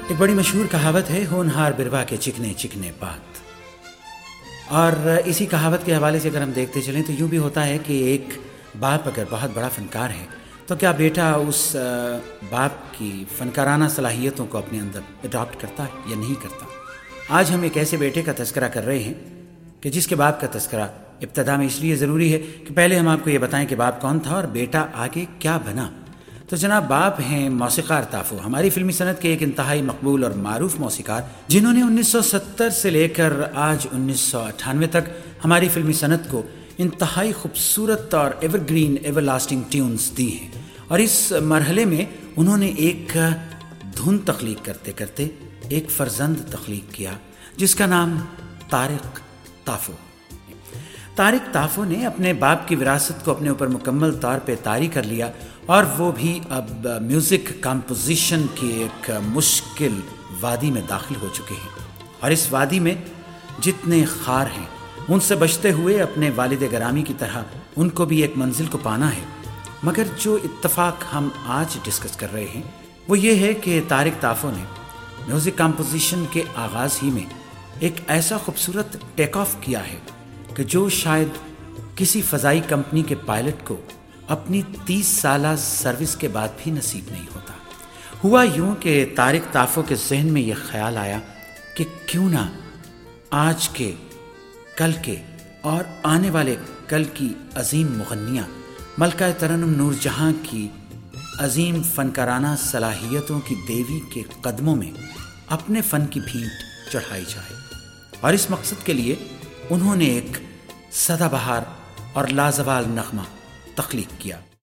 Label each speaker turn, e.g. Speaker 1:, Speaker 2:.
Speaker 1: ایک بڑی مشہور کہاوت ہے، ہونہار بروا کے چکنے چکنے بات. اور اسی کہاوت کے حوالے سے اگر ہم دیکھتے چلیں تو یوں بھی ہوتا ہے کہ ایک باپ اگر بہت بڑا فنکار ہے تو کیا بیٹا اس باپ کی فنکارانہ صلاحیتوں کو اپنے اندر اڈاپٹ کرتا ہے یا نہیں کرتا؟ آج ہم ایک ایسے بیٹے کا تذکرہ کر رہے ہیں کہ جس کے باپ کا تذکرہ ابتدا میں اس لیے ضروری ہے کہ پہلے ہم آپ کو یہ بتائیں کہ باپ کون تھا اور بیٹا آگے کیا بنا. تو جناب باپ ہیں موسیقار تافو، ہماری فلمی صنعت کے ایک انتہائی مقبول اور معروف موسیقار، جنہوں نے 1970 سے لے کر آج 1998 تک ہماری فلمی صنعت کو انتہائی خوبصورت اور evergreen everlasting tunes دی ہیں. اور اس مرحلے میں انہوں نے ایک دھن تخلیق کرتے کرتے ایک فرزند تخلیق کیا جس کا نام طارق تافو. طارق تافو نے اپنے باپ کی وراثت کو اپنے اوپر مکمل طور پہ طاری کر لیا اور وہ بھی اب میوزک کمپوزیشن کی ایک مشکل وادی میں داخل ہو چکے ہیں. اور اس وادی میں جتنے خار ہیں ان سے بچتے ہوئے اپنے والد گرامی کی طرح ان کو بھی ایک منزل کو پانا ہے. مگر جو اتفاق ہم آج ڈسکس کر رہے ہیں وہ یہ ہے کہ طارق تافو نے میوزک کمپوزیشن کے آغاز ہی میں ایک ایسا خوبصورت ٹیک آف کیا ہے کہ جو شاید کسی فضائی کمپنی کے پائلٹ کو اپنی 30 سالہ سروس کے بعد بھی نصیب نہیں ہوتا. ہوا یوں کہ طارق تافو کے ذہن میں یہ خیال آیا کہ کیوں نہ آج کے، کل کے اور آنے والے کل کی عظیم مغنیاں ملکہ ترنم نور جہاں کی عظیم فنکارانہ صلاحیتوں کی دیوی کے قدموں میں اپنے فن کی بھیٹ چڑھائی جائے. اور اس مقصد کے لیے انہوں نے ایک سدا بہار اور لازوال نغمہ تخلیق کیا.